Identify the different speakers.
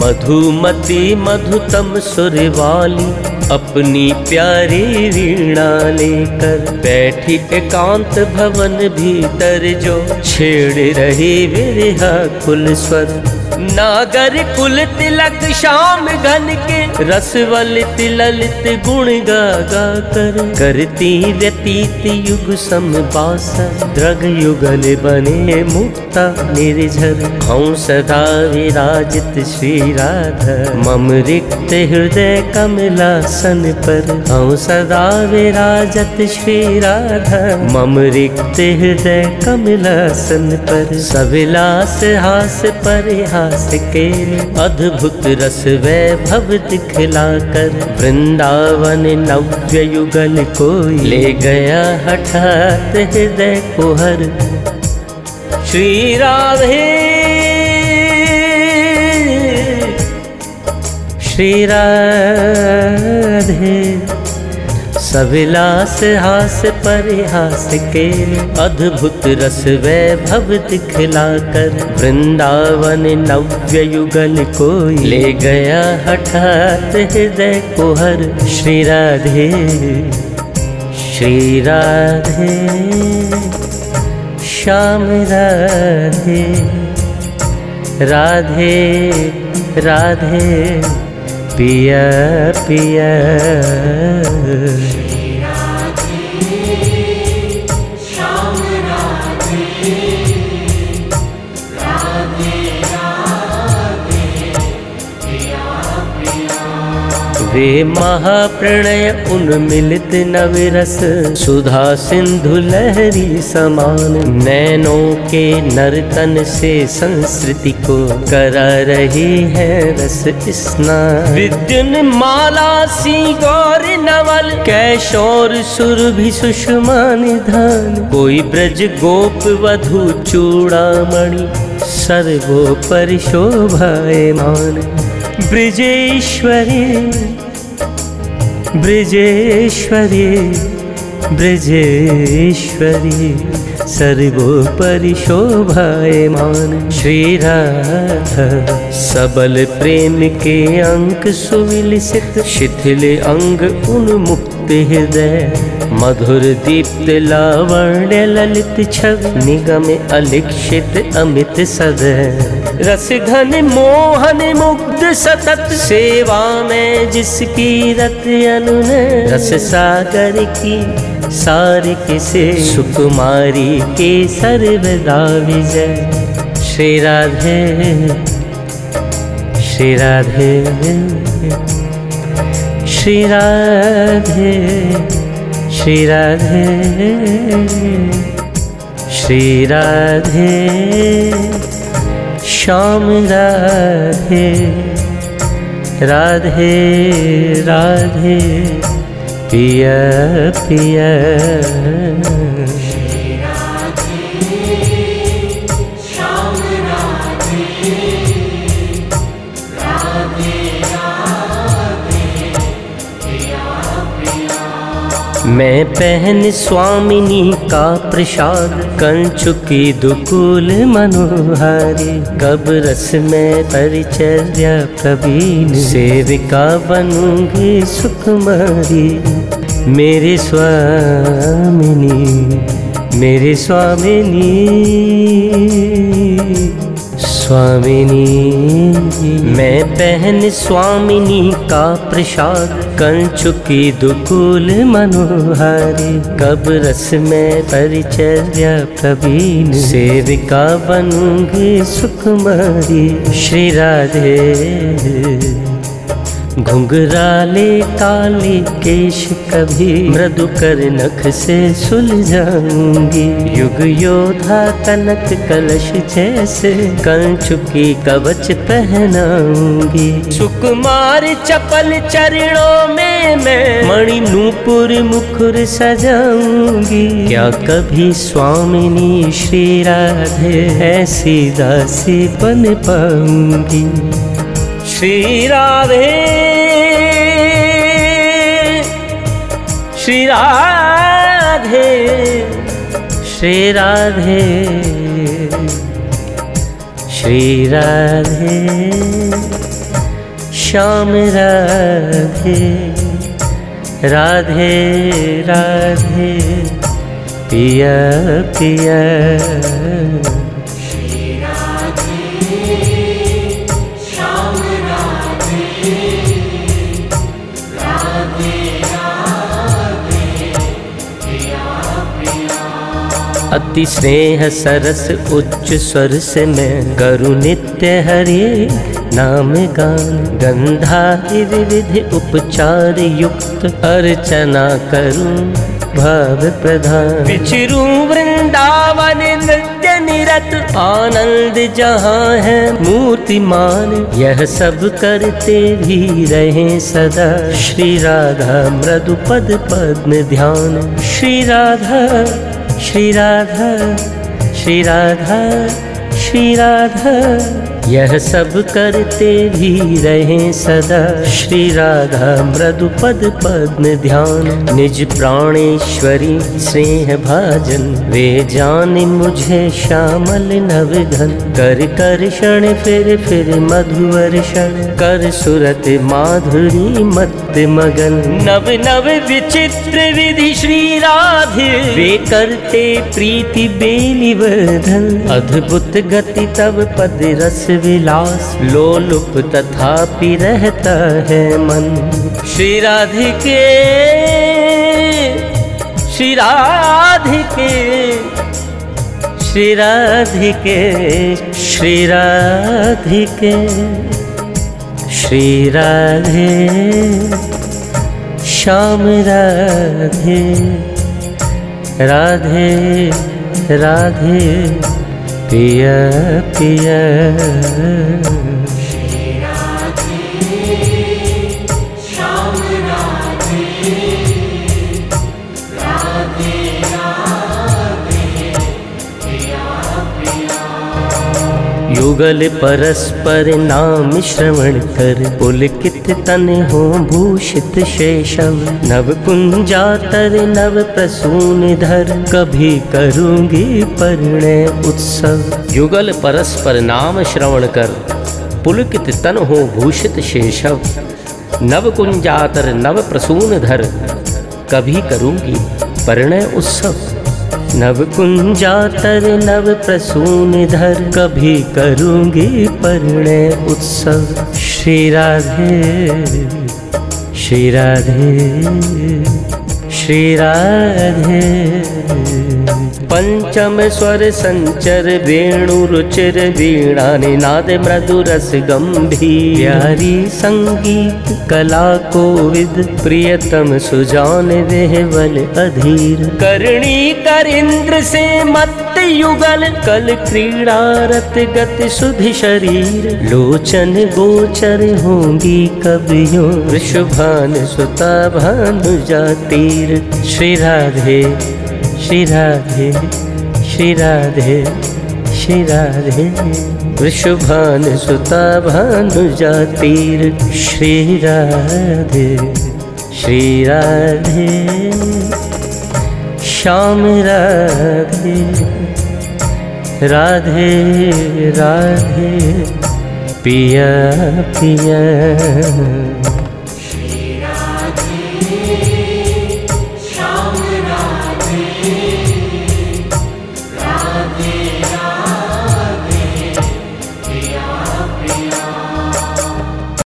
Speaker 1: मधुमती मधुतम सुर वाली अपनी प्यारी वीणा लेकर बैठी एकांत भवन भीतर जो छेड़ रही विरह कुल स्वर। नागर कुल तिलक श्याम घन के रसवलित ललित गुण गा गा कर करती व्यतीत युग समबासा द्रग युगल बने मुक्ता निर्झर। हूँ सदा विराजित श्री राधा मम रिक्त हृदय कमलासन पर। हूँ सदा विराजत श्री राधा मम रिक्त हृदय कमलासन पर। सविलास हास परिहास के अद्भुत रस वैभव दिखलाकर वृंदावन नव्य युगल को ले गया हठात हृदय को हर। श्री राधे श्री राधे सविलास हास परिहास के अद्भुत रस वैभव दिखलाकर वृंदावन नव्य युगल को ले गया हठात हृदय को हर। श्री राधे श्री राधे श्याम राधे राधे राधे पिया पिया। वे महाप्रणय उन्मिलित नवरस सुधा सिंधु लहरी समान नैनों के नर्तन से संस्कृति को करा रही है रस स्नान। विद्युन माला सी गौर नवल कैशोर सुरभि सुषमा निधान। कोई ब्रज गोप वधु चूड़ामणि सर्वोपरि शोभायमान। ब्रजेश्वरी ब्रजेश्वरी ब्रजेश्वरी सर्वोपरि शोभायमान। श्री राधा सबल प्रेम के अंक सुविलसित शिथिल अंग उन्मुक्त हृदय मधुर दीप्त लावण्य ललित छवि निगम अलिक्षित अमित सदय। रस घन मोहन मुग्ध सतत सेवा में जिसकी रत अनुनय। रस सागर की सारिक से सुकुमारी के सर्वदा विजय। श्री राधे श्री राधे श्री राधे श्री राधे श्री राधे श्याम राधे राधे राधे पिया पिया। मैं पहन स्वामिनी का प्रसाद कंचुकी दुकूल मनोहारी। कब रस में परिचर्या प्रवीण सेविका बनूंगी सुकुमारी। मेरे स्वामिनी मेरे स्वामिनी स्वामिनी। मैं पहन स्वामिनी का प्रसाद कंचुकी दुकूल मनोहारी। कब रस में परिचर्या प्रवीण सेविका बनूंगी सुकुमारी। श्री राधे घुंघराले काले केश कभी मृदु कर नख से सुलझाऊंगी। युग योधा कनक कलश जैसे कंचुकी कवच पहनाऊंगी। सुकुमार चपल चरणों में मैं मणि नूपुर मुकुर सजाऊंगी। क्या कभी स्वामिनी श्री राधे ऐसी दासी बन पाऊंगी। श्री राधे श्री राधे श्री राधे श्री राधे श्याम राधे राधे राधे पिया पिया। अति स्नेह सरस उच्च स्वर से मैं करूँ नित्य हरि नाम गान। गंधादि विविधि उपचार युक्त अर्चना करूँ भाव प्रधान। विचरूं वृंदावन नृत्य निरत आनंद जहाँ है मूर्तिमान। यह सब करते भी रहे सदा श्री राधा मृदु पद पद्म ध्यान। श्री राधा श्री राधा श्री राधा श्री राधा यह सब करते भी रहे सदा श्री राधा मृदु पद पद्म ध्यान। निज प्राणेश्वरी स्नेह भाजन वे जाने मुझे श्यामल नवघन। कर कर क्षण फिर मधुवर्षण कर सुरत माधुरी मत मगन। नव नव विचित्र विधि श्री राधे वे करते प्रीति बेलिवर्धन। अद्भुत गति तब पद रस विलास लोलुप तथापि रहता है मन। श्री राधिके श्री राधिके श्री राधिके श्री राधिके श्री राधे श्याम राधे राधे राधे पिया पिया। युगल परस्पर नाम श्रवण कर पुलकित तन हो भूषित शेषव। नव कुंजातर नव प्रसून धर कभी करूंगी परिणय उत्सव।
Speaker 2: युगल परस्पर नाम श्रवण कर पुलकित तन हो भूषित शेषव। नव कुंजातर नव प्रसून धर कभी करूंगी परिणय उत्सव।
Speaker 1: नव कुंजातर नव प्रसून धर कभी करूंगी परिणय उत्सव। श्री राधे श्री राधे श्री राधे। पंचम स्वर संचर वेणु रुचिर वीणा निनाद मृदु रस गंभीर। प्यारी संगीत कला कोविद प्रियतम सुजान वेहवल अधीर। करणी कर इंद्र से मत युगल कल क्रीड़ा रत गति सुधि शरीर। लोचन गोचर होंगी कबियों वृषभान सुता भानुजा तीर। श्री राधे श्री राधे श्री राधे श्री राधे वृषभान सुता भानुजा तीर। श्री राधे श्री राधे श्याम राधे राधे राधे पिया पिया।